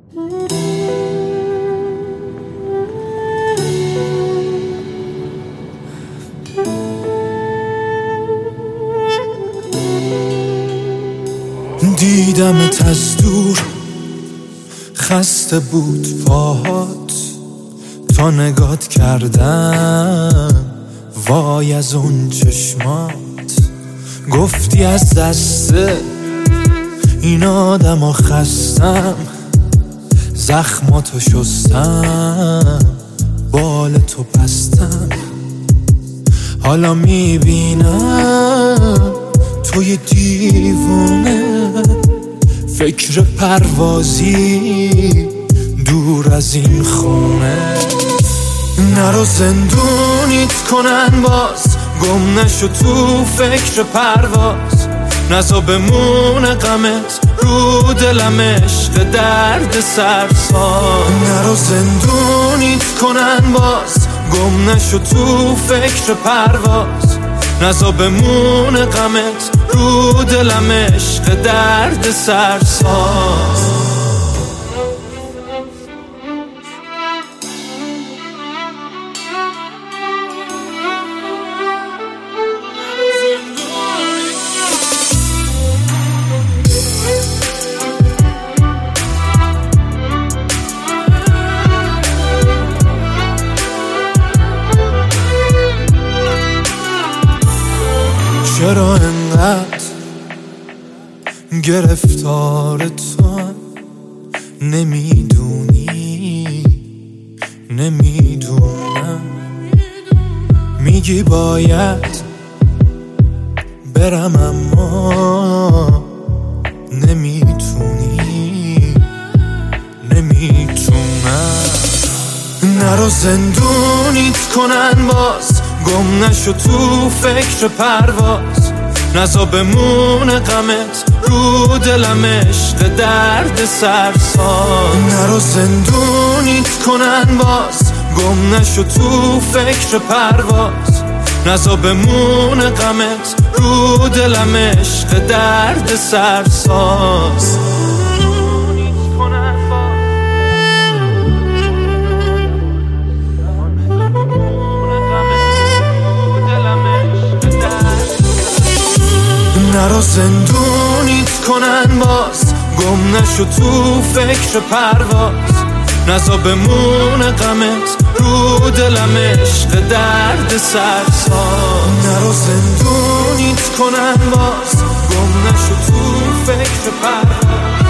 دیدمت از دور، خسته بود پاهات، تا نگات کردم وای از اون چشمات. گفتی از دست این آدم خستم، زخماتو شستم، بال تو بستم. حالا میبینم توی دیوونه، فکر پروازی دور از این خونه. نرو زندونیت کنن باز، گم نشو تو فکر پرواز. نزا بمونه غمت رو دلم، عشق درد سرساز. نرو زندونیت کنن باز، گم نشو تو فکر پرواز. نزا بمونه غمت رو دلم، عشق درد سرساز. چرا انقدر گرفتار تو؟ نمیدونی نمیدونم. میگی باید برم اما نمیتونی نمیتونم. نرو زندونیت کنن باز، گم نشو تو فکر پرواز. نزا بمونه غمت رو دلم، عشق درد سرساز. نرو زندونیت کنن باز، گم نشو تو فکر پرواز. نزا بمونه غمت رو دلم، عشق درد سرساز. نرو زندونیت کنن باز، گم نشو تو فکر پرواز. نزا بمونه غمت رو دلم، عشق درد سرساز. نرو زندونیت کنن باز، گم نشو تو فکر پرواز.